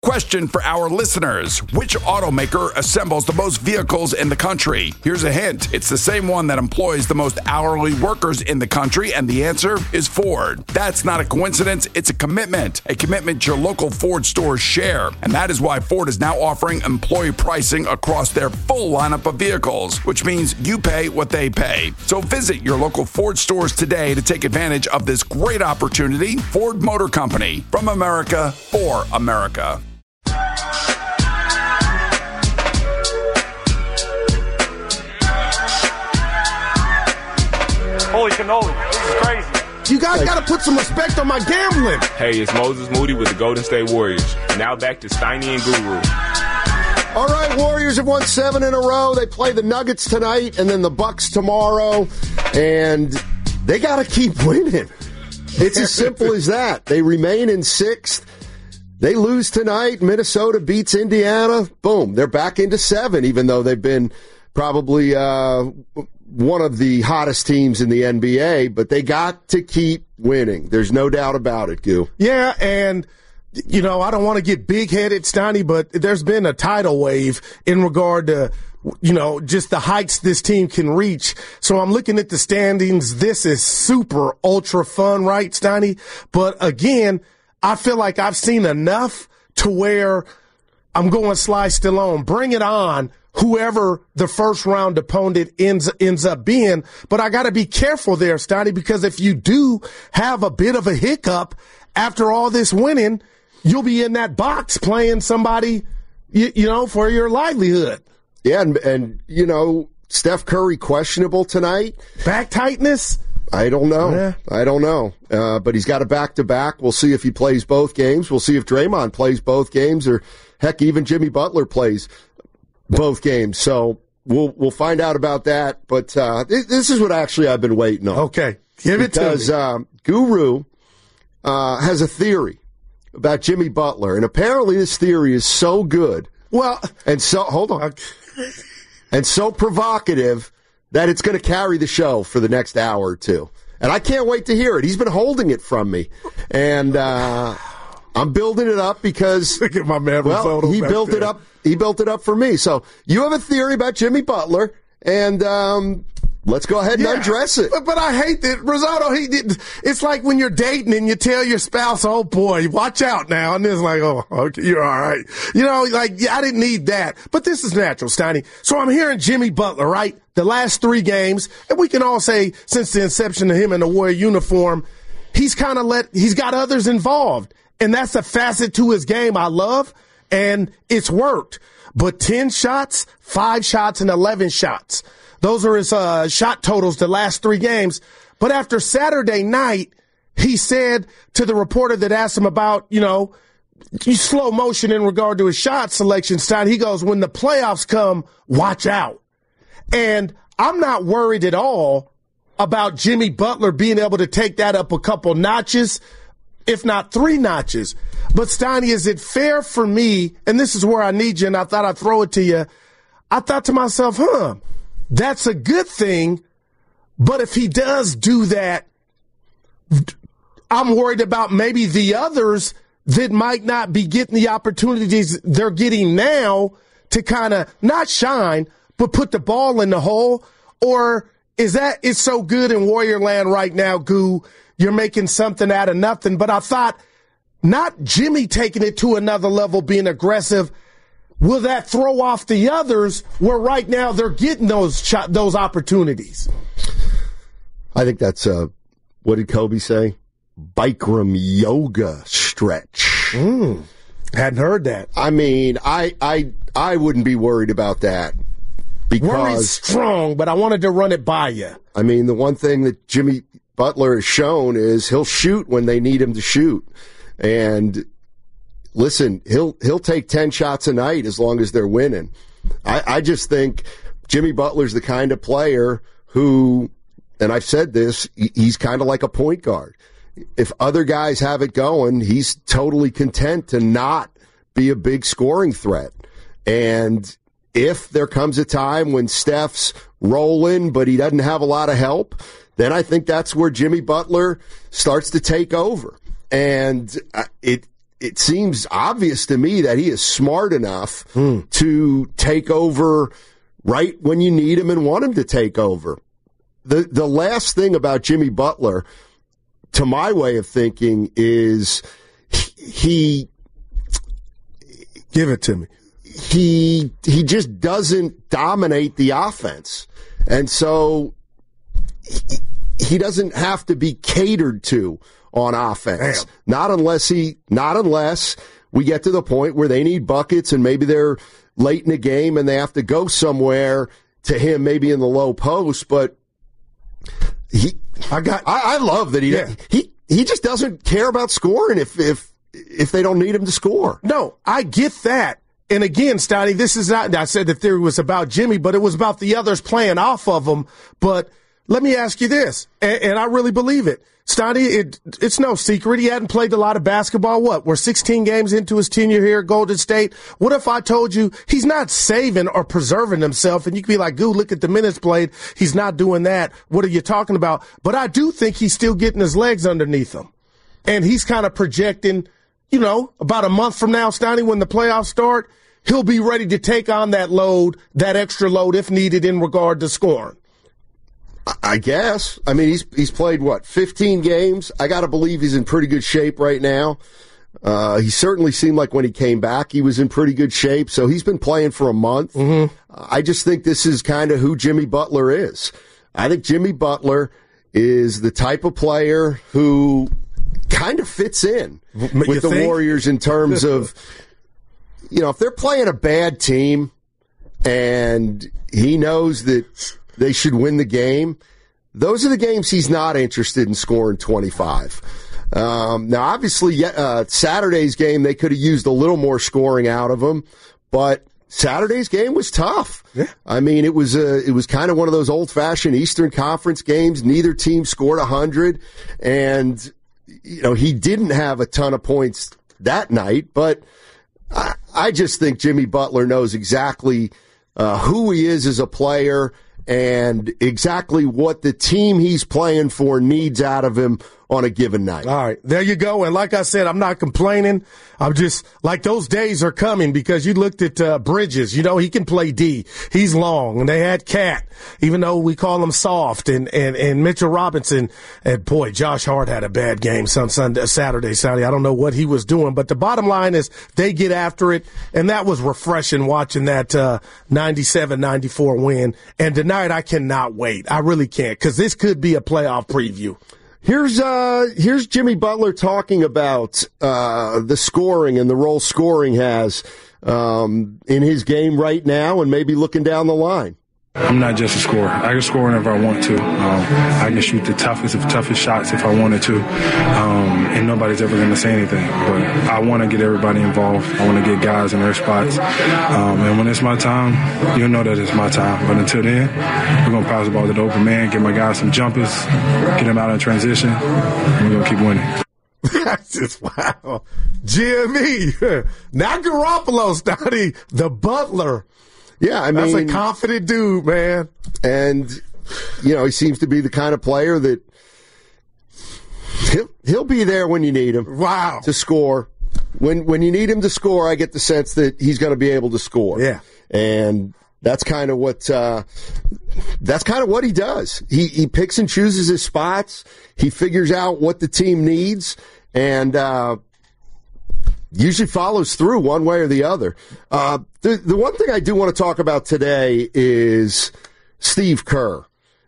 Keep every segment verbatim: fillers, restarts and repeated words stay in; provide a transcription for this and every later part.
Question for our listeners. Which automaker assembles the most vehicles in the country? Here's a hint. It's the same one that employs the most hourly workers in the country, and the answer is Ford. That's not a coincidence. It's a commitment. A commitment your local Ford stores share. And that is why Ford is now offering employee pricing across their full lineup of vehicles, which means you pay what they pay. So visit your local Ford stores today to take advantage of this great opportunity. Ford Motor Company. From America, for America. Holy cannoli, this is crazy. You guys got to put some respect on my gambling. Hey, it's Moses Moody with the Golden State Warriors. Now back to Steiny and Guru. All right, Warriors have won seven in a row. They play the Nuggets tonight and then the Bucks tomorrow, and they got to keep winning. It's as simple as that. They remain in sixth. They lose tonight. Minnesota beats Indiana. Boom, they're back into seven, even though they've been probably uh, one of the hottest teams in the N B A, but they got to keep winning. There's no doubt about it, Goo. Yeah, and, you know, I don't want to get big-headed, Steiny, but there's been a tidal wave in regard to, you know, just the heights this team can reach. So I'm looking at the standings. This is super ultra fun, right, Steiny? But again, I feel like I've seen enough to where I'm going Sly Stallone. Bring it on, whoever the first round opponent ends ends up being. But I got to be careful there, Steiny, because if you do have a bit of a hiccup after all this winning, you'll be in that box playing somebody, you, you know, for your livelihood. Yeah, and, and, you know, Steph Curry questionable tonight. Back tightness? I don't know. Yeah. I don't know. Uh, but he's got a back-to-back. We'll see if he plays both games. We'll see if Draymond plays both games, or, heck, even Jimmy Butler plays both games. So we'll we'll find out about that. But uh, this, this is what actually I've been waiting on. Okay. Give it because, to me. Um, Guru uh, has a theory about Jimmy Butler, and apparently this theory is so good. Well, and so hold on. Okay. And so provocative that it's going to carry the show for the next hour or two. And I can't wait to hear it. He's been holding it from me. And uh, I'm building it up because Look at my man well, he built there. it up. He built it up for me. So you have a theory about Jimmy Butler, and um, let's go ahead and yeah, undress it. But, but I hate that Rosado, he did. It's like when you're dating and you tell your spouse, oh boy, watch out now. And it's like, oh, okay, you're all right. You know, like, yeah, I didn't need that. But this is natural, Steiny. So I'm hearing Jimmy Butler, right? The last three games, and we can all say since the inception of him in the Warrior uniform, he's kind of let, he's got others involved. And that's a facet to his game I love, and it's worked. But ten shots, five shots, and eleven shots. Those are his uh, shot totals the last three games. But after Saturday night, he said to the reporter that asked him about, you know, slow motion in regard to his shot selection style, he goes, when the playoffs come, watch out. And I'm not worried at all about Jimmy Butler being able to take that up a couple notches, if not three notches. But, Steiny, is it fair for me, and this is where I need you, and I thought I'd throw it to you. I thought to myself, huh, that's a good thing, but if he does do that, I'm worried about maybe the others that might not be getting the opportunities they're getting now to kind of not shine, but put the ball in the hole. Or is that it's so good in Warrior Land right now, Goo, you're making something out of nothing. But I thought not Jimmy taking it to another level, being aggressive. Will that throw off the others where right now they're getting those ch- those opportunities? I think that's, uh, what did Kobe say? Bikram yoga stretch. Mm, hadn't heard that. I mean, I I I wouldn't be worried about that. Because, Worried strong, but I wanted to run it by you. I mean, the one thing that Jimmy Butler has shown is he'll shoot when they need him to shoot. And listen, he'll he'll take ten shots a night as long as they're winning. I, I just think Jimmy Butler's the kind of player who, and I've said this, he's kind of like a point guard. If other guys have it going, he's totally content to not be a big scoring threat. And if there comes a time when Steph's rolling, but he doesn't have a lot of help, then I think that's where Jimmy Butler starts to take over. And it it seems obvious to me that he is smart enough mm. to take over right when you need him and want him to take over. The the last thing about Jimmy Butler, to my way of thinking, is he give it to me. He he just doesn't dominate the offense, and so he, he doesn't have to be catered to on offense. Damn. Not unless he, not unless we get to the point where they need buckets and maybe they're late in the game and they have to go somewhere to him, maybe in the low post. But he, I got, I, I love that he, yeah. he, he just doesn't care about scoring if if if they don't need him to score. No, I get that. And again, Stoney, this is not, I said the theory was about Jimmy, but it was about the others playing off of him. But let me ask you this, and, and I really believe it. Stoney, it, it's no secret. He hadn't played a lot of basketball. What? We're sixteen games into his tenure here at Golden State. What if I told you he's not saving or preserving himself? And you could be like, "Goo, look at the minutes played. He's not doing that. What are you talking about?" But I do think he's still getting his legs underneath him. And he's kind of projecting, you know, about a month from now, Stoney, when the playoffs start, he'll be ready to take on that load, that extra load if needed in regard to scoring. I guess. I mean, he's he's played, what, fifteen games? I got to believe he's in pretty good shape right now. Uh, he certainly seemed like when he came back, he was in pretty good shape. So he's been playing for a month. Mm-hmm. I just think this is kind of who Jimmy Butler is. I think Jimmy Butler is the type of player who kind of fits in you with the think? Warriors in terms of, you know, if they're playing a bad team and he knows that they should win the game, those are the games he's not interested in scoring twenty-five. Um, now, obviously, uh, Saturday's game, they could have used a little more scoring out of him, but Saturday's game was tough. Yeah. I mean, it was a, it was kind of one of those old-fashioned Eastern Conference games. Neither team scored one hundred, and, you know, he didn't have a ton of points that night, but I, I just think Jimmy Butler knows exactly uh, who he is as a player and exactly what the team he's playing for needs out of him on a given night. All right, there you go. And like I said, I'm not complaining. I'm just like those days are coming because you looked at uh, Bridges. You know, he can play D. He's long. And they had Cat, even though we call him soft, and, and, and Mitchell Robinson. And, boy, Josh Hart had a bad game some Sunday, Saturday, Sunday. I don't know what he was doing. But the bottom line is they get after it, and that was refreshing watching that uh, ninety-seven ninety-four win. And tonight I cannot wait. I really can't because this could be a playoff preview. Here's uh here's Jimmy Butler talking about uh the scoring and the role scoring has um in his game right now and maybe looking down the line. I'm not just a scorer. I can score whenever I want to. Um, I can shoot the toughest of toughest shots if I wanted to, um, and nobody's ever going to say anything. But I want to get everybody involved. I want to get guys in their spots. Um, and when it's my time, you'll know that it's my time. But until then, we're going to pass the ball to the open man, get my guys some jumpers, get them out in transition, and we're going to keep winning. That's just wow. Jimmy, not Garoppolo, Stoney, the Butler. Yeah, I mean, that's a confident dude, man. And, you know, he seems to be the kind of player that he'll, he'll be there when you need him. Wow. To score. When when you need him to score, I get the sense that he's going to be able to score. Yeah. And that's kind of what uh, that's kind of what he does. He he picks and chooses his spots. He figures out what the team needs, and uh, usually follows through one way or the other. Uh, the, the one thing I do want to talk about today is Steve Kerr.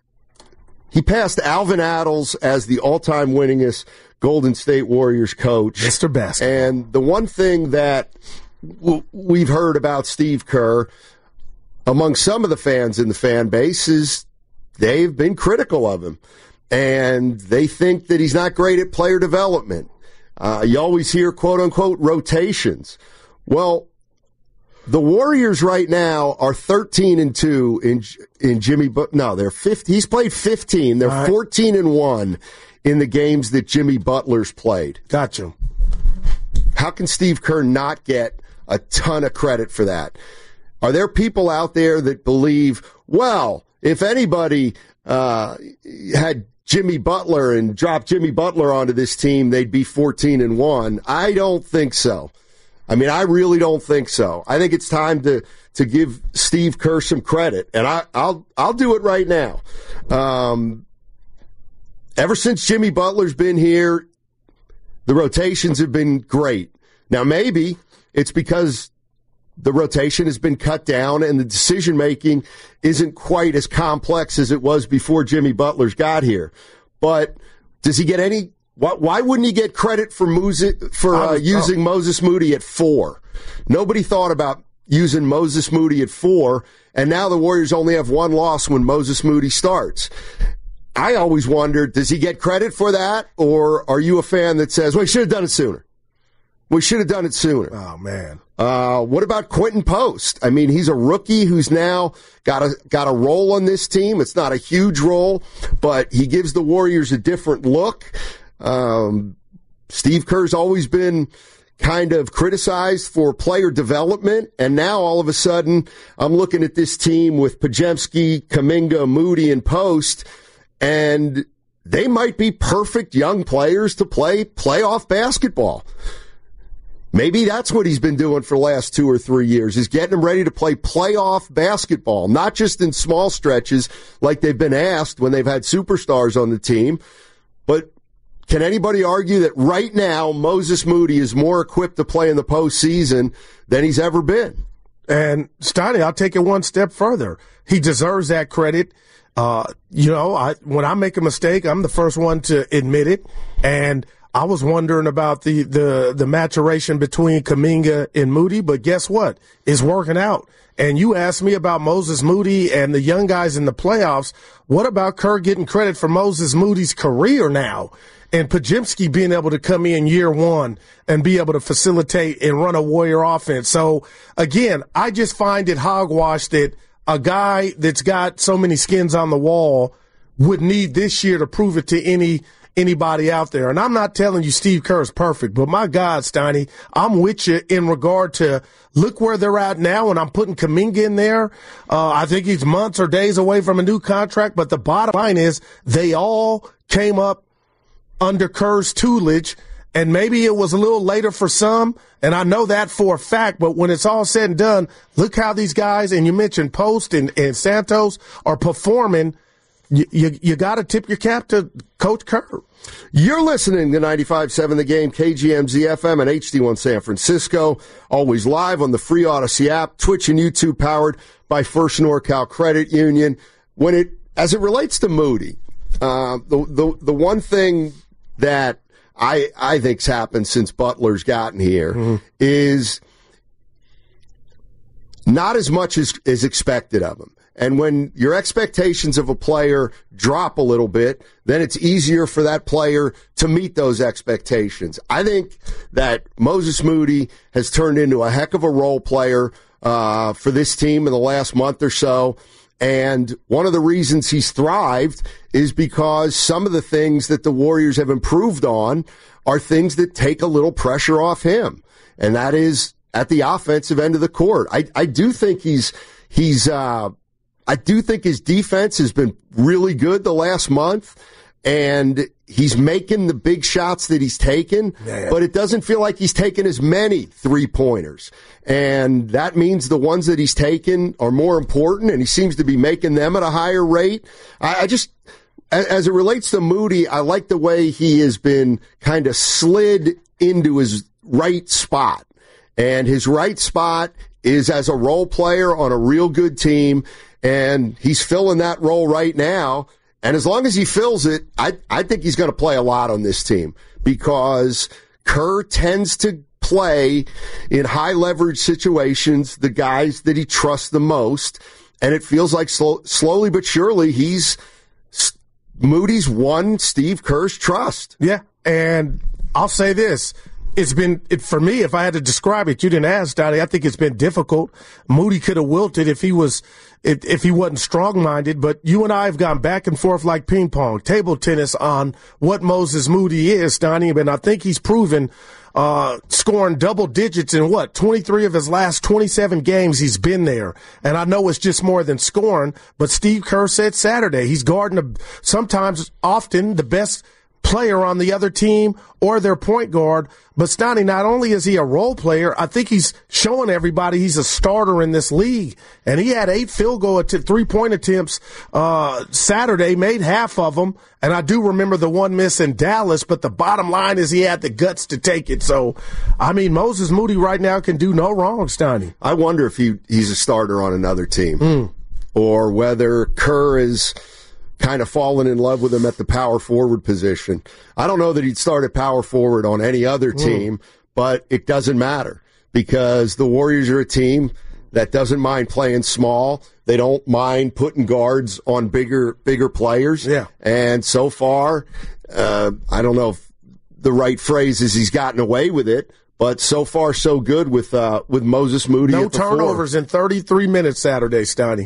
He passed Alvin Adels as the all-time winningest Golden State Warriors coach. Mister Basketball. And the one thing that w- we've heard about Steve Kerr among some of the fans in the fan base is they've been critical of him. And they think that he's not great at player development. Uh, you always hear, quote-unquote, rotations. Well, the Warriors right now are thirteen and two in in Jimmy But No, they're fifteen. He's played fifteen. They're right. fourteen and one in the games that Jimmy Butler's played. Gotcha. How can Steve Kerr not get a ton of credit for that? Are there people out there that believe, well, if anybody uh, had Jimmy Butler and drop Jimmy Butler onto this team, they'd be fourteen and one. I don't think so. I mean, I really don't think so. I think it's time to, to give Steve Kerr some credit, and I, I'll I'll do it right now. Um, ever since Jimmy Butler's been here, the rotations have been great. Now, maybe it's because the rotation has been cut down and the decision-making isn't quite as complex as it was before Jimmy Butler's got here. But does he get any Why, why wouldn't he get credit for, Moses, for uh, using Moses Moody at four? Nobody thought about using Moses Moody at four, and now the Warriors only have one loss when Moses Moody starts. I always wondered, does he get credit for that, or are you a fan that says, well, we should have done it sooner? We should have done it sooner. Oh, man. Uh, what about Quentin Post? I mean, he's a rookie who's now got a got a role on this team. It's not a huge role, but he gives the Warriors a different look. Um, Steve Kerr's always been kind of criticized for player development, and now all of a sudden I'm looking at this team with Podziemski, Kuminga, Moody, and Post, and they might be perfect young players to play playoff basketball. Maybe that's what he's been doing for the last two or three years, is getting them ready to play playoff basketball, not just in small stretches like they've been asked when they've had superstars on the team. But can anybody argue that right now Moses Moody is more equipped to play in the postseason than he's ever been? And, Steiny, I'll take it one step further. He deserves that credit. Uh, you know, I, when I make a mistake, I'm the first one to admit it. And I was wondering about the, the, the maturation between Kuminga and Moody, but guess what? It's working out. And you asked me about Moses Moody and the young guys in the playoffs. What about Kerr getting credit for Moses Moody's career now? And Podziemski being able to come in year one and be able to facilitate and run a Warrior offense. So, again, I just find it hogwash that a guy that's got so many skins on the wall would need this year to prove it to any anybody out there. And I'm not telling you Steve Kerr is perfect, but my God, Steiny, I'm with you in regard to look where they're at now, and I'm putting Kuminga in there. Uh, I think he's months or days away from a new contract, but the bottom line is they all came up under Kerr's tutelage, and maybe it was a little later for some, and I know that for a fact, but when it's all said and done, look how these guys, and you mentioned Post and, and Santos, are performing. You, you, you got to tip your cap to Coach Kerr. You're listening to ninety-five point seven The Game, K G M Z F M, and H D one San Francisco. Always live on the free Odyssey app, Twitch and YouTube, powered by First NorCal Credit Union. When it, as it relates to Moody, uh, the, the the one thing that I I think's happened since Butler's gotten here mm-hmm. is not as much as is expected of him. And when your expectations of a player drop a little bit, then it's easier for that player to meet those expectations. I think that Moses Moody has turned into a heck of a role player uh, for this team in the last month or so. And one of the reasons he's thrived is because some of the things that the Warriors have improved on are things that take a little pressure off him. And that is at the offensive end of the court. I, I do think he's, he's, uh, I do think his defense has been really good the last month, and he's making the big shots that he's taken, yeah, yeah. but it doesn't feel like he's taken as many three-pointers. And that means the ones that he's taken are more important, and he seems to be making them at a higher rate. I, I just, as it relates to Moody, I like the way he has been kind of slid into his right spot. And his right spot is as a role player on a real good team, and he's filling that role right now. And as long as he fills it, I, I think he's going to play a lot on this team, because Kerr tends to play in high leverage situations the guys that he trusts the most. And it feels like slow, slowly but surely he's Moody's won Steve Kerr's trust. Yeah. And I'll say this. It's been, it, for me, if I had to describe it, you didn't ask, Dottie, I think it's been difficult. Moody could have wilted if he was, if, if he wasn't strong-minded, but you and I have gone back and forth like ping pong, table tennis on what Moses Moody is, Donnie, and I think he's proven uh, scoring double digits in what, twenty-three of his last twenty-seven games he's been there. And I know it's just more than scoring, but Steve Kerr said Saturday he's guarding a, sometimes, often, the best player on the other team or their point guard. But Stoney, not only is he a role player, I think he's showing everybody he's a starter in this league. And he had eight field goal att- three-point attempts uh, Saturday, made half of them. And I do remember the one miss in Dallas, but the bottom line is he had the guts to take it. So, I mean, Moses Moody right now can do no wrong, Stoney. I wonder if he he's a starter on another team Mm. or whether Kerr is kind of fallen in love with him at the power forward position. I don't know that he'd start at power forward on any other team, mm. but it doesn't matter because the Warriors are a team that doesn't mind playing small. They don't mind putting guards on bigger, bigger players. Yeah. And so far, uh, I don't know if the right phrase is he's gotten away with it, but so far so good with uh, with Moses Moody. No at the turnovers four. in thirty-three minutes Saturday, Stoney.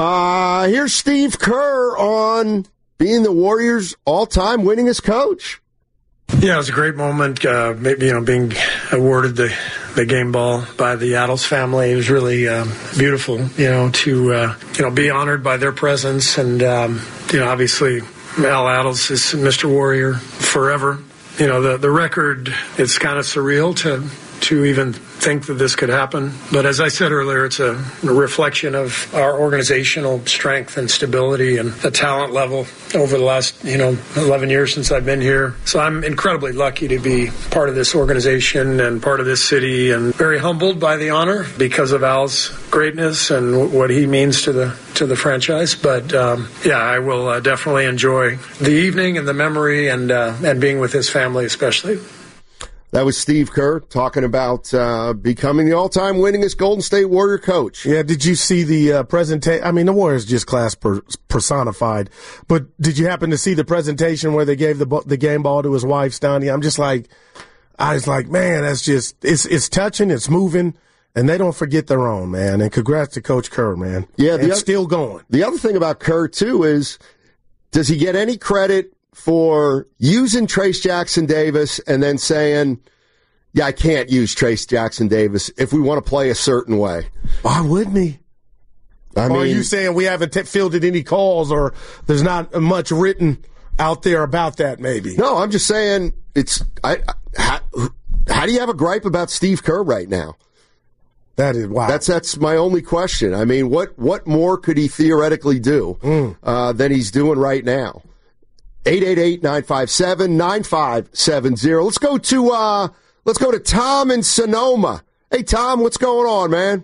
Uh, here's Steve Kerr on being the Warriors' all-time winningest coach. Yeah, it was a great moment. Uh, maybe, you know, being awarded the, the game ball by the Adels family. It was really um, beautiful, you know, to, uh, you know, be honored by their presence. And, um, you know, obviously Al Adels is Mister Warrior forever. You know, the, the record, it's kind of surreal to to even think that this could happen. But as I said earlier, it's a, a reflection of our organizational strength and stability and the talent level over the last, you know, eleven years since I've been here. So I'm incredibly lucky to be part of this organization and part of this city, and very humbled by the honor because of Al's greatness and w- what he means to the to the franchise. But um, yeah, I will uh, definitely enjoy the evening and the memory and uh, and being with his family especially. That was Steve Kerr talking about uh, becoming the all-time winningest Golden State Warrior coach. Yeah, did you see the uh, presentation? I mean, the Warriors just class per- personified. But did you happen to see the presentation where they gave the the game ball to his wife, Stoney? I'm just like, I was like, man, that's just, it's it's touching, it's moving, and they don't forget their own, man. And congrats to Coach Kerr, man. Yeah, it's still going. The other thing about Kerr, too, is does he get any credit for using Trace Jackson Davis and then saying, yeah, I can't use Trace Jackson Davis if we want to play a certain way? Why wouldn't he? I or mean, are you saying we haven't t- fielded any calls or there's not much written out there about that maybe? No, I'm just saying it's I, I how, how do you have a gripe about Steve Kerr right now? That is wow. That's that's my only question. I mean, what, what more could he theoretically do mm. uh, than he's doing right now? eight eight eight, nine five seven, nine five seven zero. Let's go to uh, let's go to Tom in Sonoma. Hey, Tom, what's going on, man?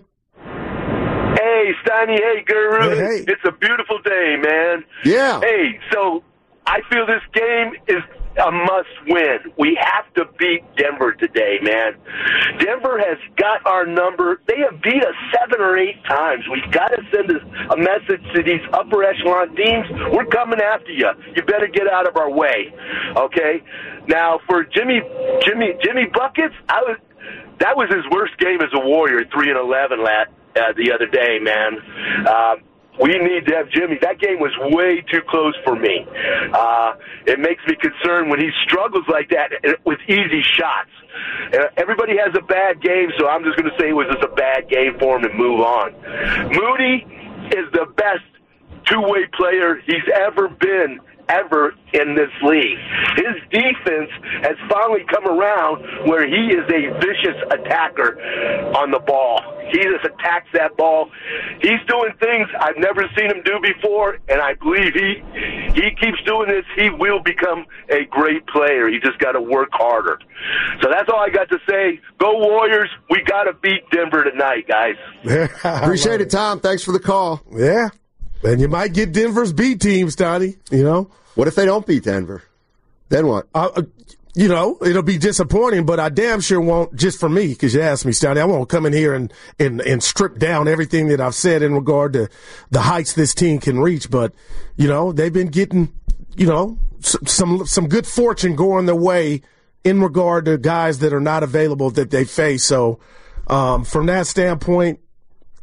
Hey, Steiny. Hey, Guru. Hey, hey. It's a beautiful day, man. Yeah. Hey, so I feel this game is a must-win. We have to beat Denver today, man. Denver has got our number. They have beat us seven or eight times. We've got to send a message to these upper echelon teams. We're coming after you. You better get out of our way, okay? Now, for Jimmy, Jimmy, Jimmy Buckets, I was that was his worst game as a Warrior, three and eleven last uh, the other day, man. Uh, We need to have Jimmy. That game was way too close for me. Uh, it makes me concerned when he struggles like that with easy shots. Uh, everybody has a bad game, so I'm just going to say it was just a bad game for him and move on. Moody is the best two-way player he's ever been ever in this league. His defense has finally come around where he is a vicious attacker on the ball. He just attacks that ball. He's doing things I've never seen him do before, and I believe he he keeps doing this, he will become a great player. He just got to work harder. So that's all I got to say. Go Warriors. We got to beat Denver tonight, guys. Appreciate it, Tom. Thanks for the call. Yeah. And you might get Denver's B team, Stoney, you know? What if they don't beat Denver? Then what? Uh, you know, it'll be disappointing, but I damn sure won't, just for me, because you asked me, Stoney, I won't come in here and, and, and strip down everything that I've said in regard to the heights this team can reach. But, you know, they've been getting, you know, some some good fortune going their way in regard to guys that are not available that they face. So um, from that standpoint,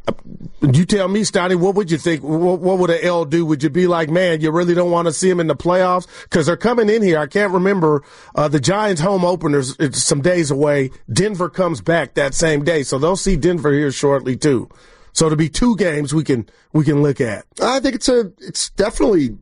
You tell me, Stoney, what would you think? What, what would an L do? Would you be like, man, you really don't want to see him in the playoffs? Because they're coming in here. I can't remember uh, the Giants' home openers. It's some days away. Denver comes back that same day, so they'll see Denver here shortly too. So to be two games we can we can look at. I think it's a it's definitely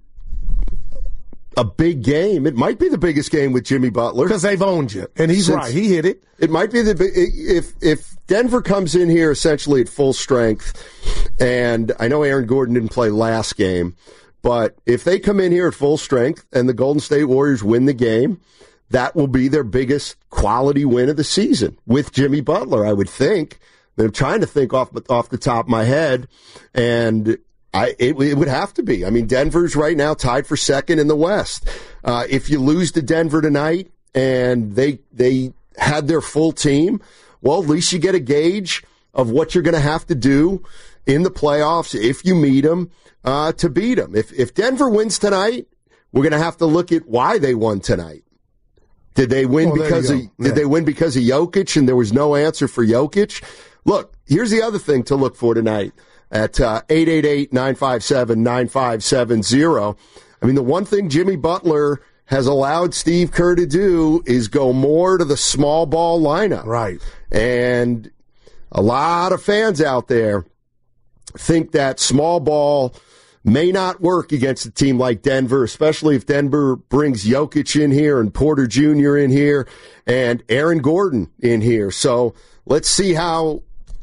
a big game. It might be the biggest game with Jimmy Butler because they've owned you, and he's Since, right. He hit it. It might be the if if Denver comes in here essentially at full strength, and I know Aaron Gordon didn't play last game, but if they come in here at full strength and the Golden State Warriors win the game, that will be their biggest quality win of the season with Jimmy Butler, I would think. I'm trying to think off off the top of my head, and I it, it would have to be. I mean, Denver's right now tied for second in the West. Uh, if you lose to Denver tonight and they they had their full team, well, at least you get a gauge of what you're going to have to do in the playoffs if you meet them uh, to beat them. If if Denver wins tonight, we're going to have to look at why they won tonight. Did they win well, because of yeah. did they win because of Jokic and there was no answer for Jokic? Look, here's the other thing to look for tonight at uh, eight eight eight, nine five seven, nine five seven zero. I mean, the one thing Jimmy Butler has allowed Steve Kerr to do is go more to the small ball lineup. Right. And a lot of fans out there think that small ball may not work against a team like Denver, especially if Denver brings Jokic in here and Porter Junior in here and Aaron Gordon in here. So let's see how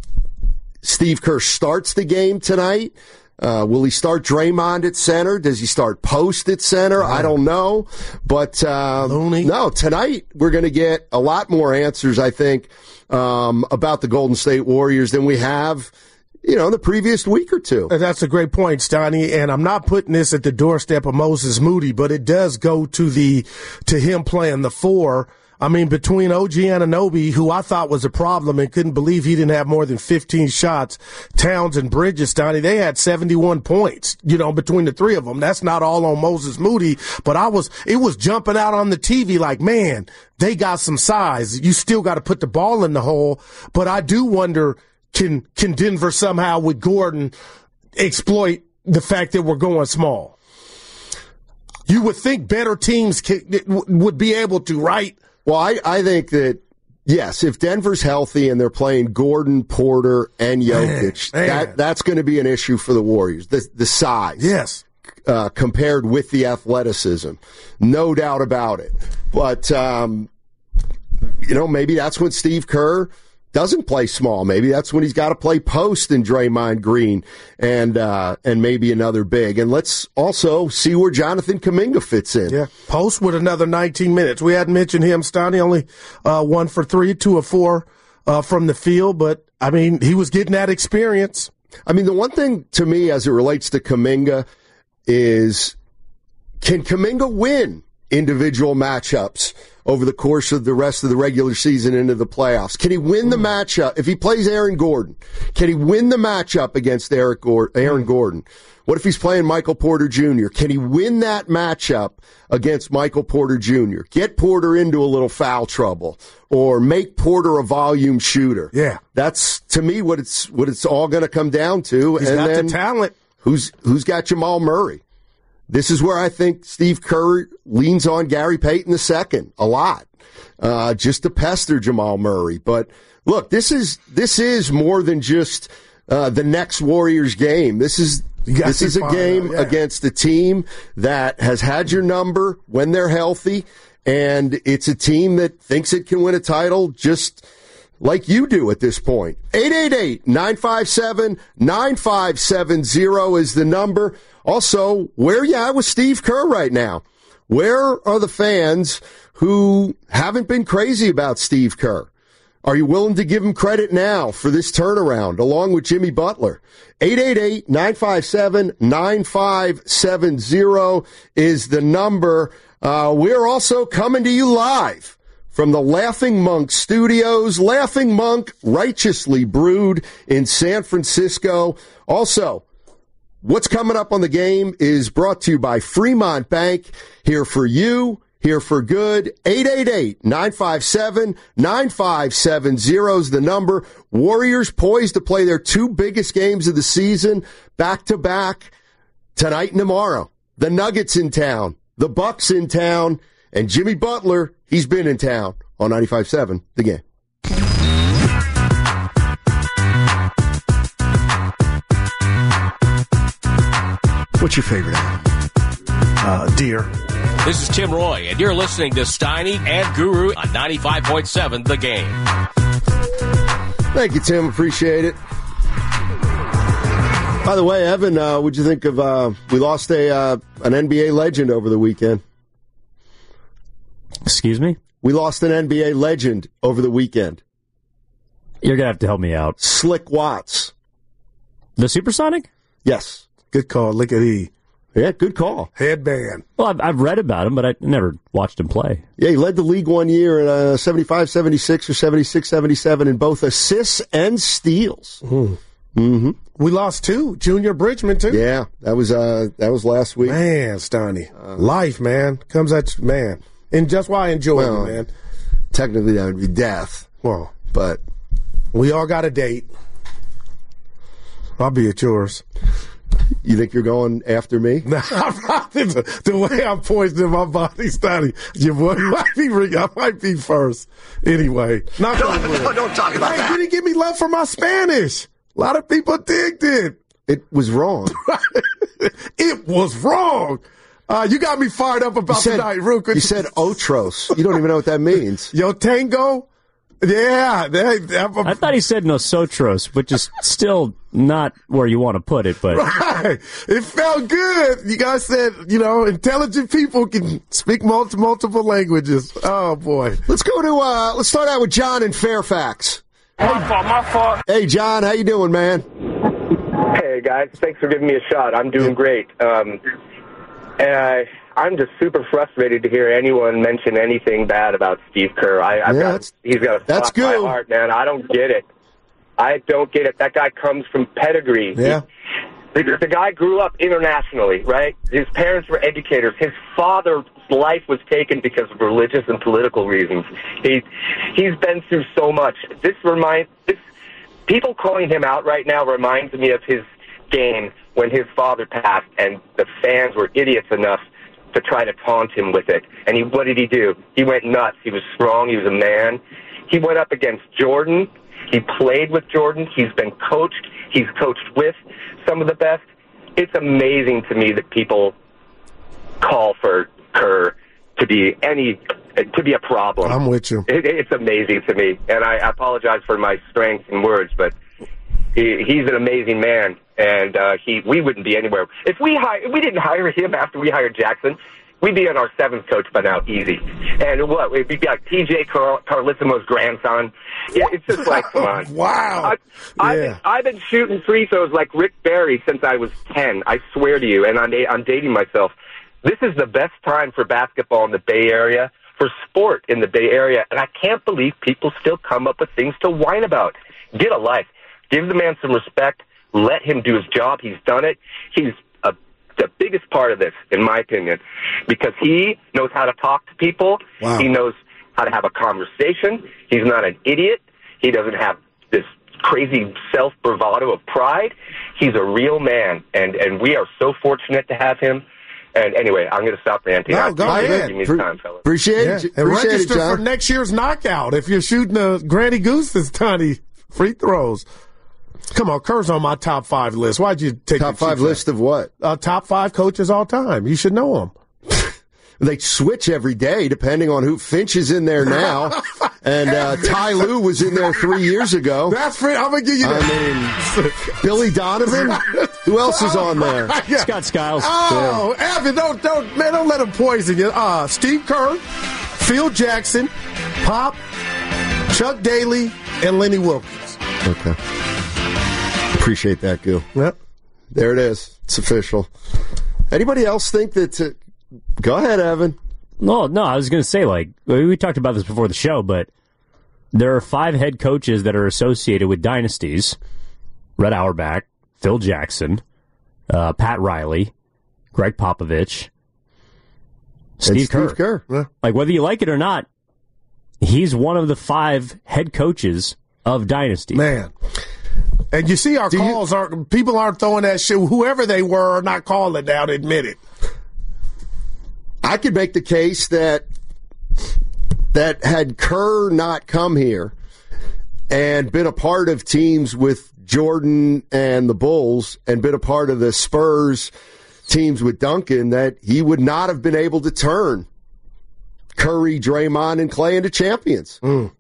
Steve Kerr starts the game tonight. Uh, will he start Draymond at center? Does he start Post at center? I don't know. But uh, no, tonight we're going to get a lot more answers, I think, um, about the Golden State Warriors than we have, you know, the previous week or two. That's a great point, Stoney. And I'm not putting this at the doorstep of Moses Moody, but it does go to the to him playing the four. I mean, between O G Anunoby, who I thought was a problem and couldn't believe he didn't have more than fifteen shots, Towns and Bridges, Stoney, they had seventy-one points, you know, between the three of them. That's not all on Moses Moody, but I was, it was jumping out on the T V like, man, they got some size. You still got to put the ball in the hole. But I do wonder, can, can Denver somehow with Gordon exploit the fact that we're going small? You would think better teams can, would be able to, right? Well, I, I think that, yes, if Denver's healthy and they're playing Gordon, Porter, and Jokic, man, man. that that's going to be an issue for the Warriors. The, the size. Yes. Uh, compared with the athleticism. No doubt about it. But, um, you know, maybe that's when Steve Kerr doesn't play small. Maybe that's when he's got to play post in Draymond Green and uh, and maybe another big. And let's also see where Jonathan Kuminga fits in. Yeah, post with another nineteen minutes. We hadn't mentioned him, Stoney, only uh, one for three, two of four uh, from the field. But, I mean, he was getting that experience. I mean, the one thing to me as it relates to Kuminga is, can Kuminga win individual matchups over the course of the rest of the regular season into the playoffs? Can he win the matchup? If he plays Aaron Gordon, can he win the matchup against Eric Gord- Aaron Gordon? What if he's playing Michael Porter Junior? Can he win that matchup against Michael Porter Junior? Get Porter into a little foul trouble or make Porter a volume shooter. Yeah. That's, to me, what it's what it's all going to come down to. He's and got then the talent. Who's Who's got Jamal Murray? This is where I think Steve Kerr leans on Gary Payton the second a lot, uh, just to pester Jamal Murray. But look, this is this is more than just uh, the next Warriors game. This is this is a game out, yeah. against a team that has had your number when they're healthy, and it's a team that thinks it can win a title just like you do at this point. eight eight eight, nine five seven, nine five seven zero is the number. Also, where are you at with Steve Kerr right now? Where are the fans who haven't been crazy about Steve Kerr? Are you willing to give him credit now for this turnaround, along with Jimmy Butler? eight eight eight, nine five seven, nine five seven zero is the number. Uh, we're also coming to you live from the Laughing Monk Studios. Laughing Monk, righteously brewed in San Francisco. Also, what's coming up on the game is brought to you by Fremont Bank, here for you, here for good. eight eight eight, nine five seven, nine five seven zero is the number. Warriors poised to play their two biggest games of the season back-to-back tonight and tomorrow. The Nuggets in town, the Bucks in town, and Jimmy Butler, he's been in town on ninety-five seven, The Game. What's your favorite animal? Uh, deer. This is Tim Roy, and you're listening to Steiny and Guru on ninety-five point seven The Game. Thank you, Tim. Appreciate it. By the way, Evan, uh, what'd you think of, uh, we lost a uh, an N B A legend over the weekend. Excuse me? We lost an N B A legend over the weekend. You're going to have to help me out. Slick Watts. The Supersonic? Yes. Good call. Look at E. Yeah, good call. Headband. Well, I've, I've read about him, but I never watched him play. Yeah, he led the league one year in uh, seventy-five seventy-six or seventy-six seventy-seven in both assists and steals. Mm. Mm-hmm. We lost two. Junior Bridgman, too. Yeah, that was uh, that was last week. Man, Steiny. Uh, Life, man. Comes at you, man. And that's why I enjoy well, it, man. Technically, that would be death. Well, but we all got a date. I'll be at yours. You think you're going after me? the, the way I'm poised in my body, Steiny, you might be, I might be first. Anyway. Not don't, don't, don't talk about hey, that. You didn't give me love for my Spanish. A lot of people digged it. It was wrong. It was wrong. Uh, you got me fired up about said, tonight, Rook. You said otros. You don't even know what that means. Yo tango? Yeah. That, that, I thought he said nosotros, which is still not where you want to put it, but right. It felt good. You guys said, you know, intelligent people can speak multi- multiple languages. Oh, boy. Let's go to, uh, let's start out with John in Fairfax. My fault, my fault. Hey, John, how you doing, man? Hey, guys. Thanks for giving me a shot. I'm doing great. Um, and I, I'm just super frustrated to hear anyone mention anything bad about Steve Kerr. I, I've yeah, got, he's got a that's spot in my good. heart, man. I don't get it. I don't get it. That guy comes from pedigree. Yeah. He, the, the guy grew up internationally, right? His parents were educators. His father's life was taken because of religious and political reasons. He, he's been through so much. This reminds this people calling him out right now reminds me of his game when his father passed, and the fans were idiots enough to try to taunt him with it. And he, what did he do? He went nuts. He was strong. He was a man. He went up against Jordan. He played with Jordan. He's been coached. He's coached with some of the best. It's amazing to me that people call for Kerr to be any to be a problem. I'm with you. It, it's amazing to me, and I apologize for my strength in words, but he, he's an amazing man, and uh, he we wouldn't be anywhere if we hi- if we didn't hire him after we hired Jackson. We'd be on our seventh coach by now, easy. And what? We'd be like T J Car- Carlissimo's grandson. Yeah, it's just like, come on. Wow. I, I've, yeah. been, I've been shooting free throws like Rick Barry since I was ten. I swear to you, and I'm, I'm dating myself. This is the best time for basketball in the Bay Area, for sport in the Bay Area, and I can't believe people still come up with things to whine about. Get a life. Give the man some respect. Let him do his job. He's done it. He's a the biggest part of this, in my opinion, because he knows how to talk to people. Wow. He knows how to have a conversation. He's not an idiot. He doesn't have this crazy self-bravado of pride. He's a real man, and, and we are so fortunate to have him. And anyway, I'm going to stop ranting. No, go ahead. Give me Pre- time, fellas. Appreciate Yeah. it. And Appreciate register it, John. for next year's knockout if you're shooting a Granny Goose this tiny free throws. Come on, Kerr's on my top five list. Why'd you take Top five list of what? Uh, top five coaches all time. You should know them. They switch every day depending on who. Finch is in there now, and uh, Ty Lue was in there three years ago. That's free. I'm gonna give you that. I mean, Billy Donovan. Who else is on there? Yeah. Scott Skiles. Oh, Evan, don't don't man, don't let him poison you. Uh, Steve Kerr, Phil Jackson, Pop, Chuck Daly, and Lenny Wilkins. Okay. Appreciate that, Gil. Yep. There it is. It's official. Anybody else think that? Uh, go ahead, Evan. No, no, I was going to say, like, we talked about this before the show, but there are five head coaches that are associated with dynasties. Red Auerbach, Phil Jackson, uh, Pat Riley, Greg Popovich, Steve, Steve Kerr. Kerr. Yeah. Like, whether you like it or not, he's one of the five head coaches of Dynasty. Man. And you see our Do calls you, aren't, people aren't throwing that shit, whoever they were are not calling now to admit it. I could make the case that that had Kerr not come here and been a part of teams with Jordan and the Bulls and been a part of the Spurs teams with Duncan, that he would not have been able to turn Curry, Draymond, and Clay into champions. Mm.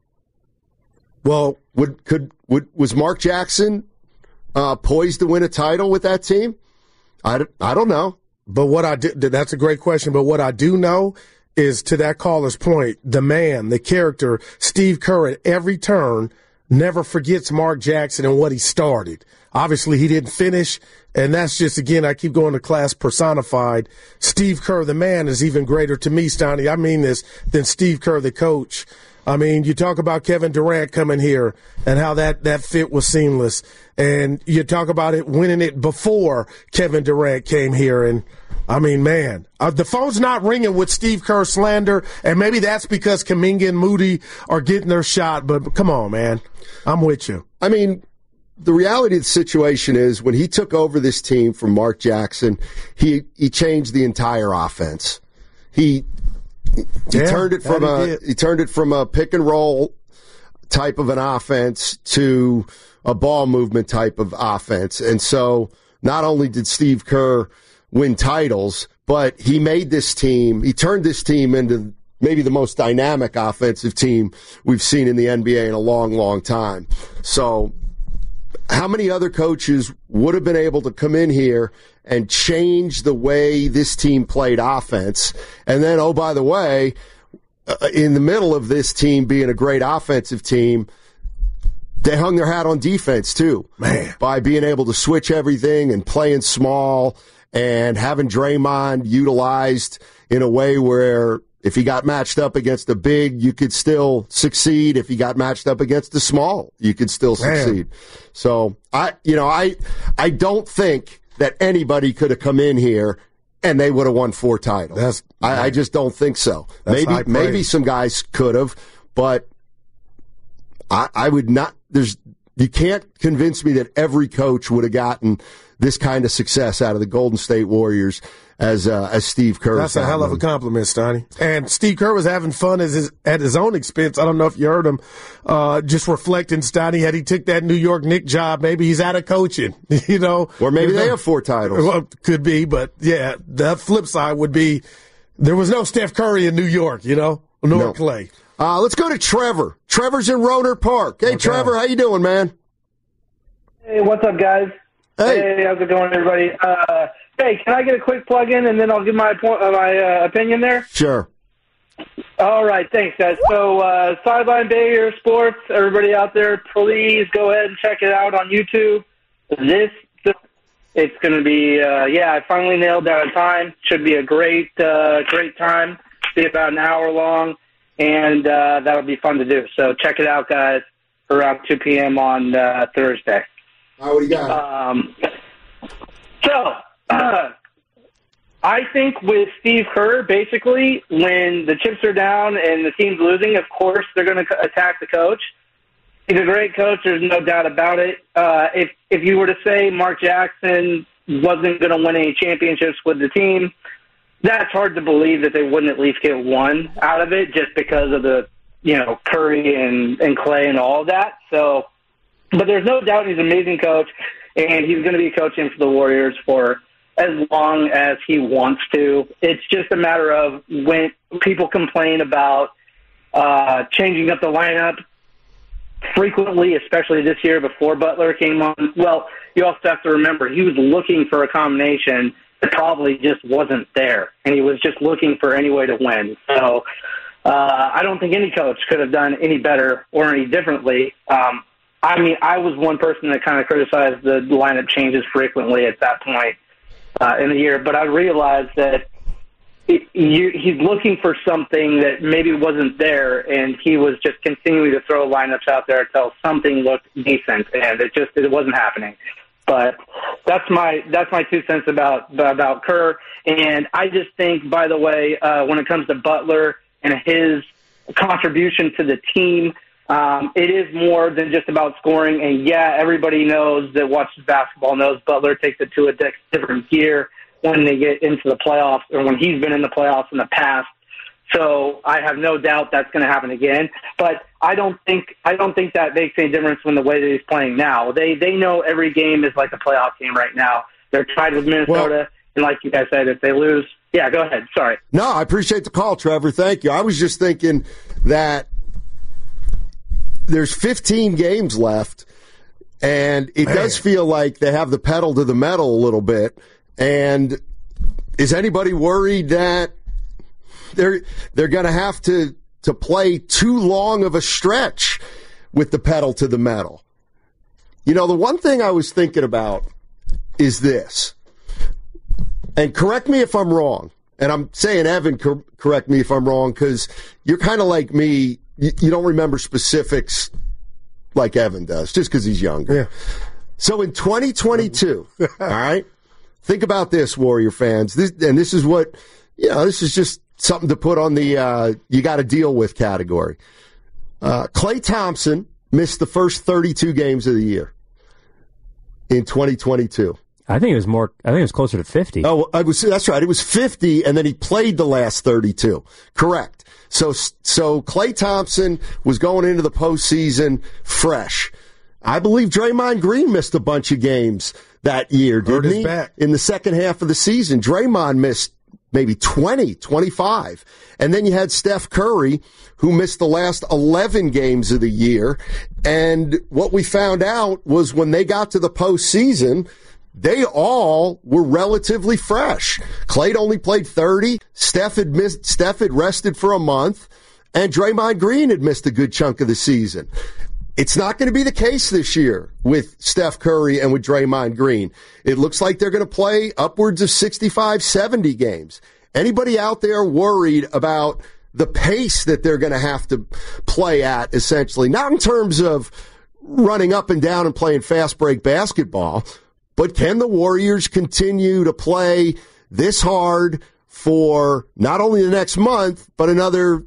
Well, would could would was Mark Jackson uh, poised to win a title with that team? I, I don't know. But what I do, that's a great question. But what I do know is, to that caller's point, the man, the character, Steve Kerr at every turn never forgets Mark Jackson and what he started. Obviously, he didn't finish, and that's just, again, I keep going to class personified. Steve Kerr, the man, is even greater to me, Steiny. I mean this, than Steve Kerr, the coach. I mean, you talk about Kevin Durant coming here and how that, that fit was seamless. And you talk about it winning it before Kevin Durant came here. And, I mean, man, uh, the phone's not ringing with Steve Kerr slander, and maybe that's because Kuminga and Moody are getting their shot. But come on, man. I'm with you. I mean, the reality of the situation is, when he took over this team from Mark Jackson, he he changed the entire offense. He he Yeah, turned it from that he a did. he turned it from a pick and roll type of an offense to a ball movement type of offense. And so not only did Steve Kerr win titles, but he made this team, he turned this team into maybe the most dynamic offensive team we've seen in the N B A in a long, long time. So how many other coaches would have been able to come in here and change the way this team played offense? And then, oh, by the way, uh, in the middle of this team being a great offensive team, they hung their hat on defense too, man, by being able to switch everything and playing small and having Draymond utilized in a way where if he got matched up against a big, you could still succeed. If he got matched up against a small, you could still succeed. Man. So I, you know, I, I don't think that anybody could have come in here and they would have won four titles. That's, I, I just don't think so. Maybe, maybe some guys could have, but I, I would not. There's, you can't convince me that every coach would have gotten this kind of success out of the Golden State Warriors as uh, as Steve Kerr. That's a hell of a compliment, Steiny. And Steve Kerr was having fun as his, at his own expense. I don't know if you heard him uh, just reflecting, Steiny, had he took that New York Knicks job, maybe he's out of coaching, you know. Or maybe they have four titles. Well, could be, but yeah, the flip side would be there was no Steph Curry in New York, you know, nor No. Clay. Uh, let's go to Trevor. Trevor's in Roner Park. Hey, Okay. Trevor, how you doing, man? Hey, what's up, guys? Hey. Hey, how's it going, everybody? Uh, hey, can I get a quick plug-in, and then I'll give my point, uh, my uh, opinion there? Sure. All right, thanks, guys. So, uh, Sideline Bay Area Sports, everybody out there, please go ahead and check it out on YouTube. This, it's going to be, uh, yeah, I finally nailed down a time. Should be a great, uh, great time. Be about an hour long, and uh, that'll be fun to do. So check it out, guys, around two p.m. on uh, Thursday. How do you got? Um, so, uh, I think with Steve Kerr, basically, when the chips are down and the team's losing, of course they're going to attack the coach. He's a great coach. There's no doubt about it. Uh, if if you were to say Mark Jackson wasn't going to win any championships with the team, that's hard to believe that they wouldn't at least get one out of it, just because of the, you know, Curry and, and Clay and all of that. So, but there's no doubt he's an amazing coach, and he's going to be coaching for the Warriors for as long as he wants to. It's just a matter of when people complain about uh, changing up the lineup frequently, especially this year before Butler came on. Well, you also have to remember he was looking for a combination that probably just wasn't there, and he was just looking for any way to win. So uh, I don't think any coach could have done any better or any differently. Um, I mean, I was one person that kind of criticized the lineup changes frequently at that point uh, in the year, but I realized that it, you, he's looking for something that maybe wasn't there, and he was just continuing to throw lineups out there until something looked decent, and it just it wasn't happening. But that's my that's my two cents about about Kerr. And I just think, by the way, uh, when it comes to Butler and his contribution to the team, um, it is more than just about scoring. And yeah, everybody knows that watches basketball knows Butler takes it to a different gear when they get into the playoffs, or when he's been in the playoffs in the past. So I have no doubt that's going to happen again. But I don't think I don't think that makes any difference from the way that he's playing now. They they know every game is like a playoff game right now. They're tied with Minnesota, well, and like you guys said, if they lose, yeah, go ahead. Sorry. No, I appreciate the call, Trevor. Thank you. I was just thinking that there's fifteen games left, and it Man. does feel like they have the pedal to the metal a little bit. And is anybody worried that they're they're going to have to to play too long of a stretch with the pedal to the metal? You know, the one thing I was thinking about is this, and correct me if I'm wrong, and I'm saying, Evan, cor- correct me if I'm wrong, because you're kind of like me, you, you don't remember specifics like Evan does, just because he's younger. Yeah. So in twenty twenty-two, all right, think about this, Warrior fans, this, and this is what, you know, this is just something to put on the uh, you got to deal with category. Uh, Klay Thompson missed the first thirty-two games of the year in twenty twenty-two. I think it was more. I think it was closer to fifty. Oh, I was. That's right. It was fifty, and then he played the last thirty-two. Correct. So, so Klay Thompson was going into the postseason fresh. I believe Draymond Green missed a bunch of games that year, didn't he? Back. In the second half of the season, Draymond missed maybe twenty, twenty-five. And then you had Steph Curry, who missed the last eleven games of the year. And what we found out was when they got to the postseason, they all were relatively fresh. Klay only played thirty. Steph had missed, Steph had rested for a month. And Draymond Green had missed a good chunk of the season. It's not going to be the case this year with Steph Curry and with Draymond Green. It looks like they're going to play upwards of sixty-five, seventy games. Anybody out there worried about the pace that they're going to have to play at, essentially? Not in terms of running up and down and playing fast break basketball, but can the Warriors continue to play this hard for not only the next month, but another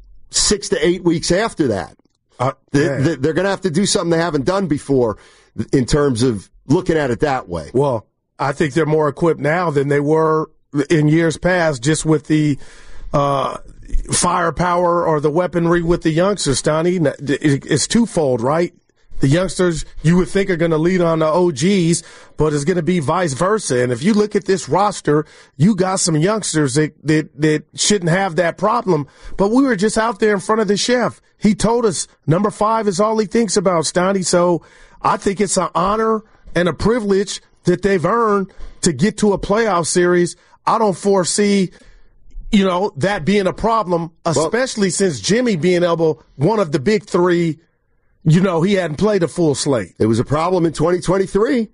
six to eight weeks after that? Uh, they, they're going to have to do something they haven't done before in terms of looking at it that way. Well, I think they're more equipped now than they were in years past, just with the uh, firepower or the weaponry with the youngsters, Donnie. It's twofold, right? The youngsters, you would think, are going to lead on the O Gs, but it's going to be vice versa. And if you look at this roster, you got some youngsters that, that, that shouldn't have that problem. But we were just out there in front of the chef. He told us number five is all he thinks about, Stoney. So I think it's an honor and a privilege that they've earned to get to a playoff series. I don't foresee, you know, that being a problem, especially well, since Jimmy being able, one of the big three, you know, he hadn't played a full slate. It was a problem in twenty twenty-three.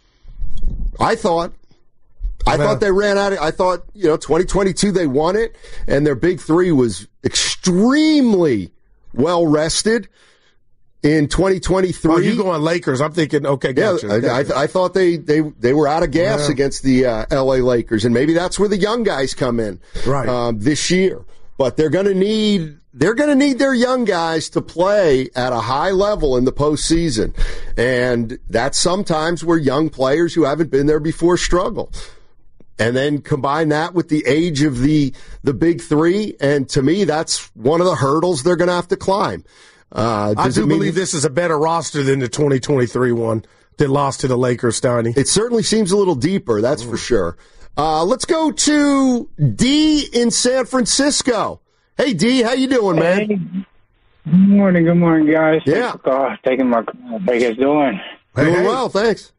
I thought. I yeah. thought they ran out of, I thought, you know, twenty twenty-two they won it, and their big three was extremely well rested in twenty twenty-three. Oh, you going Lakers. I'm thinking, okay, gotcha. Yeah, gotcha. I, I, I thought they, they, they were out of gas yeah. against the uh, L A Lakers, and maybe that's where the young guys come in right. um, this year. But they're going to need they're going to need their young guys to play at a high level in the postseason, and that's sometimes where young players who haven't been there before struggle. And then combine that with the age of the the big three, and to me, that's one of the hurdles they're going to have to climb. Uh, I do believe this is a better roster than the twenty twenty-three one that lost to the Lakers, Steiny. It certainly seems a little deeper, that's mm. for sure. Uh, let's go to D in San Francisco. Hey, D, how you doing, man? Hey. Good morning, good morning, guys. Yeah. Thanks for taking my call. How you guys doing? Hey, doing hey. well, thanks.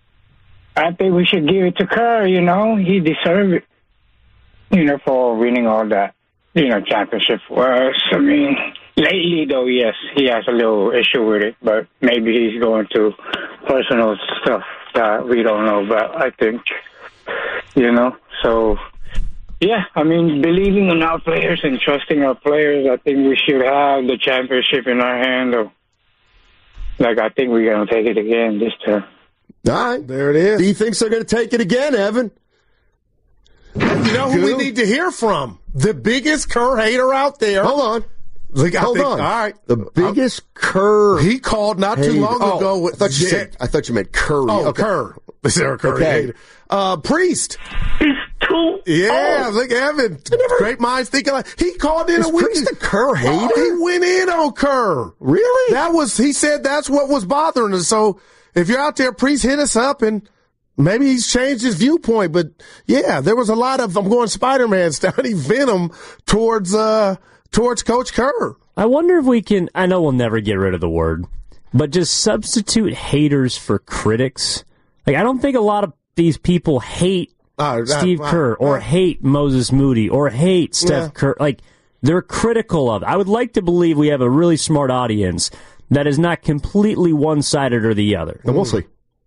I think we should give it to Kerr, you know. He deserved it, you know, for winning all that, you know, championship for us. I mean, lately, though, yes, he has a little issue with it, but maybe he's going to personal stuff that we don't know about, I think, you know. So, yeah, I mean, believing in our players and trusting our players, I think we should have the championship in our hand. Or, like, I think we're going to take it again this time. All right. There it is. He thinks they're going to take it again, Evan. You know who we need to hear from? The biggest Kerr hater out there. Hold on. Like, Hold think, on. All right. The biggest I'm, Kerr. He called not too hater. long oh, ago. With, I, thought you yeah. said, I thought you meant Curry. Oh, okay. Kerr. Is there a Curry okay. hater? Uh, Priest. He's too Yeah, old. look, Evan. Never, great minds think alike. He called in Is a week. Priest a Kerr hater? Oh, he went in on Kerr. Really? That was, he said that's what was bothering us. So if you're out there, Priest, hit us up and maybe he's changed his viewpoint. But yeah, there was a lot of, I'm going Spider-Man style, venom towards, uh, towards Coach Kerr. I wonder if we can, I know we'll never get rid of the word, but just substitute haters for critics. Like, I don't think a lot of these people hate uh, Steve uh, Kerr or uh, hate Moses Moody or hate Steph yeah. Kerr. Like, they're critical of it. I would like to believe we have a really smart audience that is not completely one-sided or the other. And we'll see.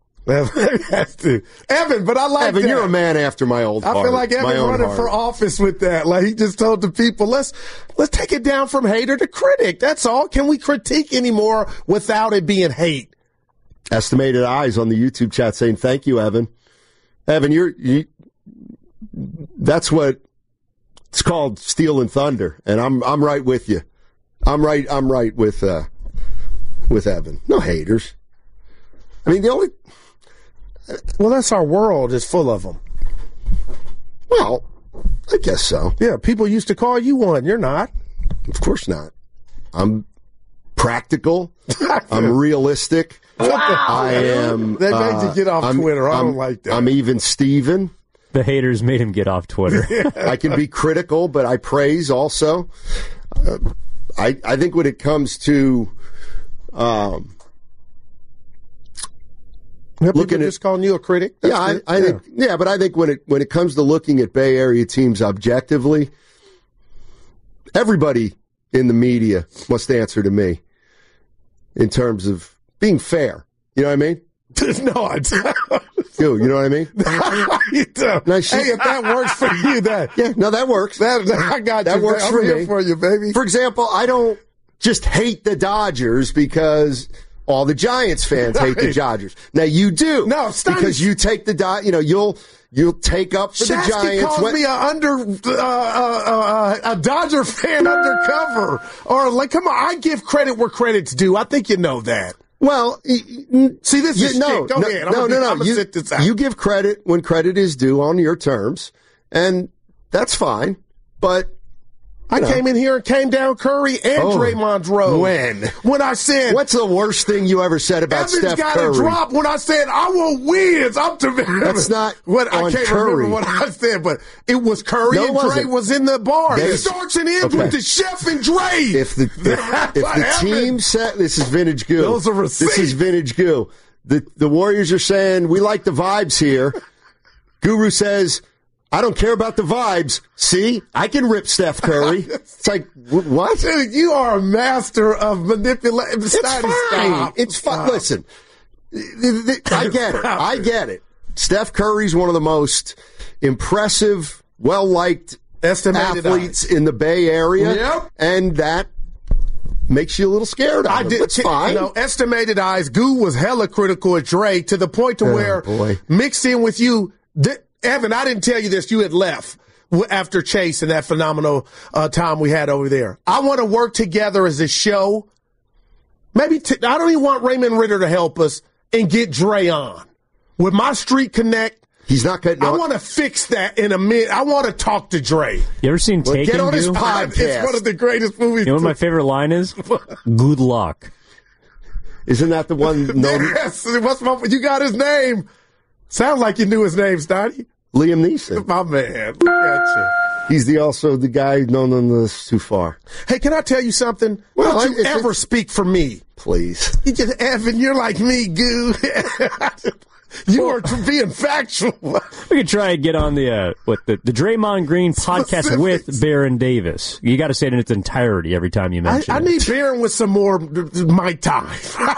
Evan, but I like Evan, that. you're a man after my old heart. I feel like Evan running heart. for office with that. Like, he just told the people, let's let's take it down from hater to critic. That's all. Can we critique anymore without it being hate? Estimated eyes on the YouTube chat saying, thank you, Evan. Evan, you're, you, that's what it's called steel and thunder. And I'm, I'm right with you. I'm right, I'm right with, uh, with Evan. No haters. I mean, the only, well, that's our world is full of them. Well, I guess so. Yeah. People used to call you one. You're not. Of course not. I'm practical. I'm realistic. Wow. I am. They made uh, you get off I'm, Twitter. I I'm, don't like that. I'm even Steven. The haters made him get off Twitter. I can be critical, but I praise also. Uh, I I think when it comes to um, yeah, looking at just calling you a critic. Yeah, I, I yeah. think yeah, but I think when it when it comes to looking at Bay Area teams objectively, everybody in the media must answer to me in terms of being fair. You know what I mean? No, I don't. You, you know what I mean? You don't. Nice hey, if that works for you, that yeah, no, that works. That I got that you. works I'm for here me. For you, baby. For example, I don't just hate the Dodgers because all the Giants fans hate the Dodgers. Now you do, no, Steiny, because you take the Dod. You know, you'll you'll take up for Shasky the Giants. calls when- me a under uh, uh, uh, a Dodger fan undercover, or like, come on, I give credit where credit's due. I think you know that. Well, see, this you, is no, shit. Go no, ahead. No, I'm no, gonna, no. You, sit this out. You give credit when credit is due on your terms, and that's fine. But I know. came in here and came down Curry and oh, Draymond's road. When? When I said, what's the worst thing you ever said about Evans Steph got Curry? a drop when I said I want wins. I'm to That's not what on I can't Curry. remember what I said, but it was Curry no, and it Dre was in the bar. They, it starts and ends okay. with the chef and Dre. If the if, if the team set this is vintage goo. Those are receipts. This is vintage goo. The the Warriors are saying we like the vibes here. Guru says, I don't care about the vibes. See, I can rip Steph Curry. It's like, what? Dude, you are a master of manipulating. It's fine. Stop. It's fine. Stop. Listen, I get it. I get it. Steph Curry's one of the most impressive, well-liked Estimated athletes eyes. in the Bay Area. Yep. And that makes you a little scared of I him. did. That's fine. You know, estimated eyes. Goo was hella critical of Dre to the point to oh, where boy. mixed in with you. Th- Evan, I didn't tell you this. You had left after Chase and that phenomenal uh, time we had over there. I want to work together as a show. Maybe t- I don't even want Raymond Ritter to help us and get Dre on. With my Street Connect, he's not getting I on. want to fix that in a minute. I want to talk to Dre. You ever seen well, Taken? Get on his Goo? podcast. It's one of the greatest movies. You know what my favorite line is? Good luck. Isn't that the one? No, yes. What's my? You got his name. Sounds like you knew his name, Stoney. Liam Neeson. My man. Look at you. He's the also the guy known on this too far. Hey, can I tell you something? Well, Don't you I, ever speak for me. Please. You just, Evan, you're like me, Goo. You are being factual. We could try and get on the uh, what the, the Draymond Green podcast Specifics. with Baron Davis. You got to say it in its entirety every time you mention I, I it. need Baron with some more mic time.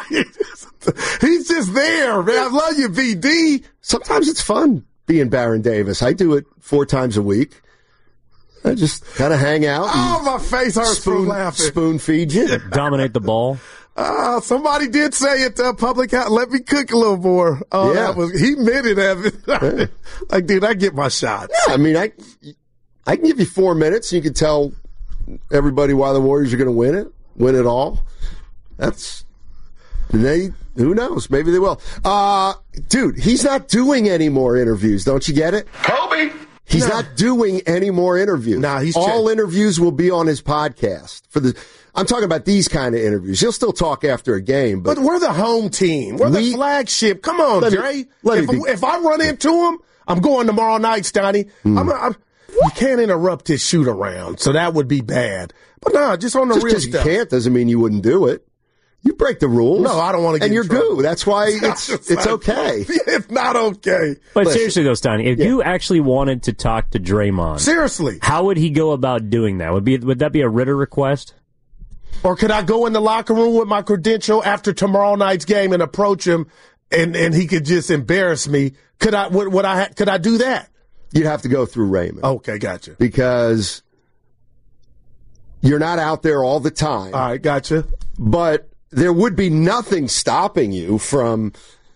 He's just there, man. I love you, B D. Sometimes it's fun being Baron Davis. I do it four times a week. I just kind of hang out. Oh, my face hurts spoon, from laughing. Spoon feed you. Dominate the ball. Uh, somebody did say it to public house. Let me cook a little more. Oh, Yeah. that was, he meant it, Evan. Yeah. Like, dude, I get my shots. Yeah, I mean, I, I can give you four minutes and you can tell everybody why the Warriors are going to win it, win it all. That's, they, who knows? Maybe they will. Uh, dude, he's not doing any more interviews. Don't you get it? Kobe! He's No. not doing any more interviews. Nah, he's all ch- interviews will be on his podcast for the. I'm talking about these kind of interviews. He'll still talk after a game, but, But we're the home team. We're We- the flagship. Come on, Let me- Dre. let if, me be- if I run into him, I'm going tomorrow night, Steiny. Hmm. I'm, I'm, you can't interrupt his shoot around, so that would be bad. But no, just on the just real because you stuff. can't doesn't mean you wouldn't do it. You break the rules. No, I don't want to get And in you're trouble. goo. That's why it's It's it's like- okay. It's not okay. But Listen. seriously, though, Steiny, if Yeah. you actually wanted to talk to Draymond, Seriously. how would he go about doing that? Would be would that be a Ritter request? Or could I go in the locker room with my credential after tomorrow night's game and approach him, and, and he could just embarrass me? Could I? Would, would I? ha- Could I do that? You'd have to go through Raymond Okay, gotcha. because you're not out there all the time. All right, gotcha. But there would be nothing stopping you from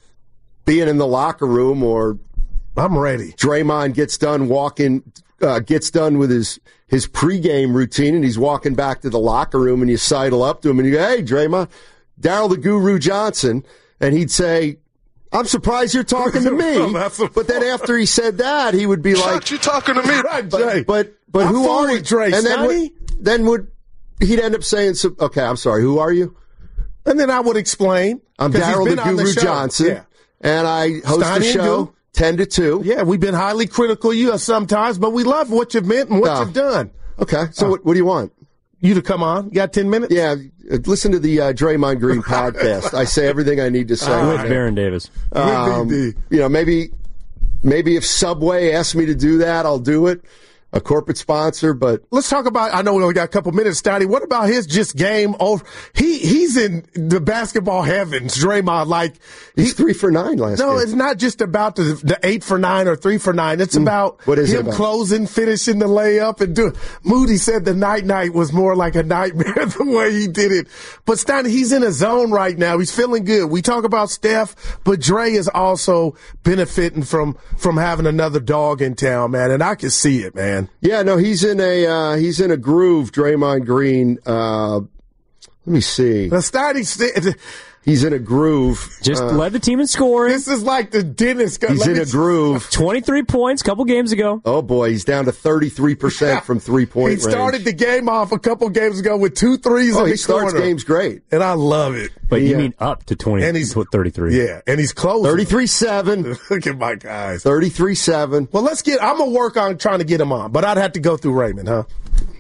being in the locker room, or I'm ready. Draymond gets done walking, uh, gets done with his, his pregame routine, and he's walking back to the locker room, and you sidle up to him, and you go, "Hey, Draymond, Daryl the Guru Johnson," and he'd say, "I'm surprised you're talking to me." That's a- But then after he said that, he would be like, you talking to me, right, Jay? "But but but I'm who full are you?" with Dre, And then would, Sonny. then would he'd end up saying, some, "Okay, I'm sorry. Who are you?" And then I would explain. I'm 'cause he's Daryl the been on Guru show. Johnson, Yeah. and I host Steiny the and show Goo. ten to two. Yeah, we've been highly critical of you sometimes, but we love what you've meant and what Oh. you've done. Okay, so Oh. what, what do you want? You to come on? You got ten minutes? Yeah, uh, listen to the uh, Draymond Green podcast. I say everything I need to say. All With right. Baron Davis. Um, With B D. you know, maybe maybe if Subway asks me to do that, I'll do it. A corporate sponsor, but Let's talk about, I know we only got a couple minutes, Steiny. What about his just game over? He He's in the basketball heavens, Draymond. Like, he's three for nine last no, game. it's not just about the, the eight for nine or three for nine. It's about What is it him about? closing, finishing the layup, and doing. Moody said the night night was more like a nightmare the way he did it. But Steiny, he's in a zone right now. He's feeling good. We talk about Steph, but Dre is also benefiting from from having another dog in town, man. And I can see it, man. Yeah, no, he's in a uh, he's in a groove. Draymond Green. Uh, let me see. The Steiny, He's in a groove. Just Uh, led the team in scoring. this is like the dentist. he's Let in me- a groove. twenty-three points a couple games ago. Oh boy, he's down to thirty-three percent from three point He range. started the game off a couple games ago with two threes Oh, in he the starts corner. games great. And I love it. But you Yeah. mean up to twenty And he's- to thirty-three. Yeah, and he's closing. thirty-three seven. Look at my guys. thirty-three seven. Well, let's get. I'm gonna work on trying to get him on, but I'd have to go through Raymond, huh?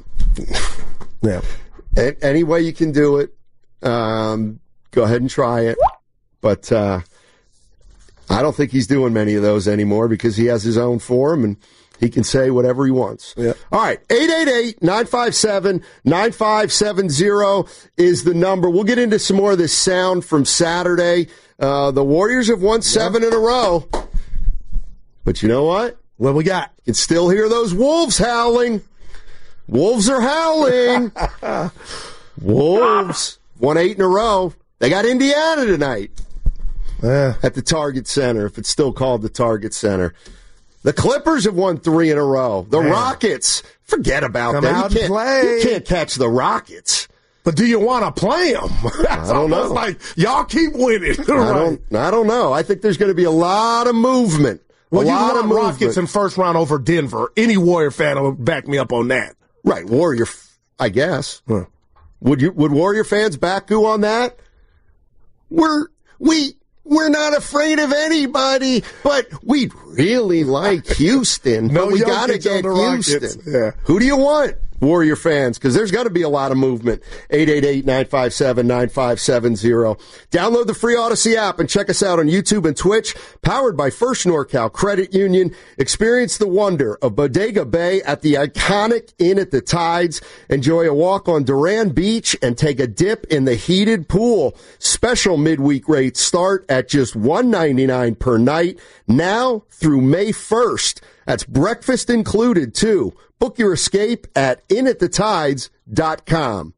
Yeah. A- any way you can do it, um, go ahead and try it. But uh, I don't think he's doing many of those anymore because he has his own forum and he can say whatever he wants. Yeah. All right, eight eight eight, nine five seven, nine five seven zero is the number. We'll get into some more of this sound from Saturday. Uh, the Warriors have won seven in a row. But you know what? What we got? You can still hear those wolves howling. Wolves are howling. Wolves won eight in a row. They got Indiana tonight Yeah. at the Target Center, if it's still called the Target Center. The Clippers have won three in a row. The Man. Rockets, forget about Come that. out You and can't, play. you can't catch the Rockets. But do you want to play him? That's I don't almost know. like y'all keep winning. I Right. don't. I don't know. I think there's going to be a lot of movement. Well, a you lot want of movement. Rockets in first round over Denver. Any Warrior fan will back me up on that. Right, Warrior. I guess. Huh. Would you? Would Warrior fans back you on that? We're we we're not afraid of anybody, but we'd really like Houston. No but we Jokic got to on get the Rockets. Houston. Yeah. Who do you want? Warrior fans, because there's got to be a lot of movement. eight eight eight, nine five seven, nine five seven zero. Download the free Odyssey app and check us out on YouTube and Twitch. Powered by First NorCal Credit Union. Experience the wonder of Bodega Bay at the iconic Inn at the Tides. Enjoy a walk on Duran Beach and take a dip in the heated pool. Special midweek rates start at just one ninety-nine per night now through May first. That's breakfast included, too. Book your escape at in at the tides dot com.